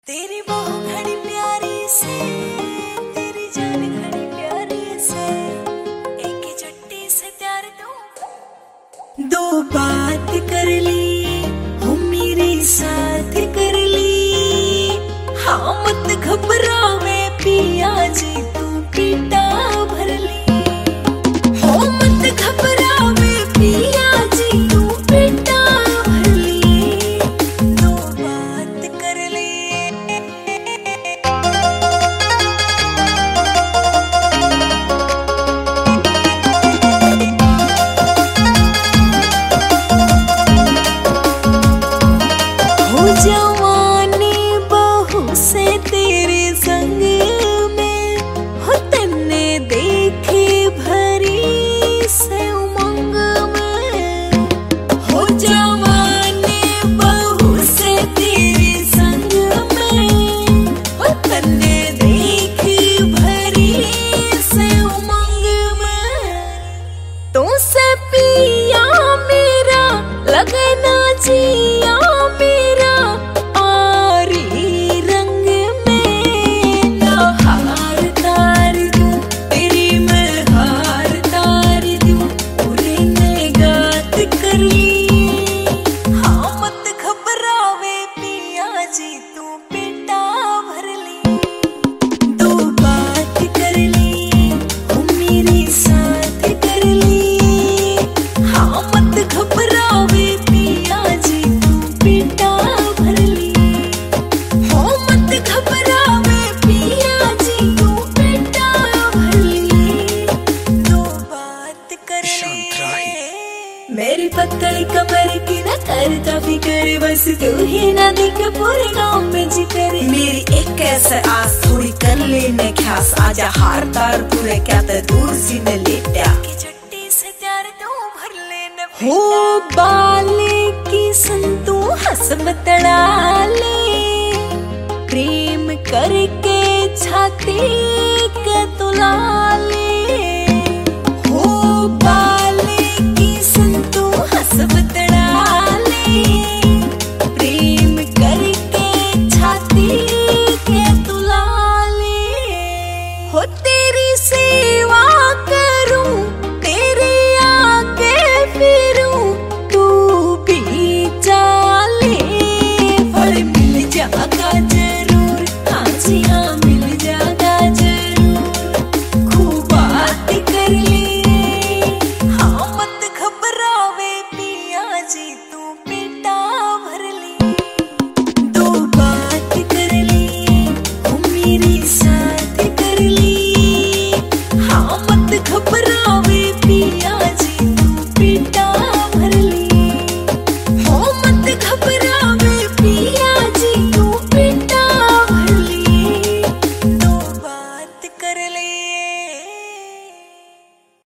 तेरी बहू घड़ी प्यारी से, तेरी जान घड़ी प्यारी से, एक ही चट्टी से प्यार दो बात कर ली, हो मेरे साथ कर ली। हाँ मत घबरावे पिया जी तू पीटा भर ली, हो मत घबरावे पिया जी तू पीटा भर ली। दो बात कर ली। हो जवानी बहू से तेरे संग में, हो तन्ने देखे भरी से उमंग में। हो जवानी बहू से तेरे संग में, हो तन्ने देखे भरी से उमंग में। तो से पिया मेरा लगना जिया मेरा आरी रंग में। ना हार तार दूं तेरी मैं हार तार दूं, पूरे ने गात कर ली। हाँ मत घबरावे पिया जी तू पेटा भर ली। दो बात कर ली, हो मेरे साथ कर ली। हाँ मत घबरावे पिया जी तू पेटा भर ली, हो मत घबरावे पिया जी तू पेटा भर ली। दो बात कर ली। मेरी पतली कमर की न करता फिक्र, बस तू ही ना दिख पूरे गाँव में जिक्र। मेरी एक ऐसे आस थोड़ी कर लेने ख्यास, आजा हार तार पूरे क्या ते दूर सी ने लेट्या। की चट्टी से प्यार तू भर लेने हो बाले की संतू हंस बतड़ा ले,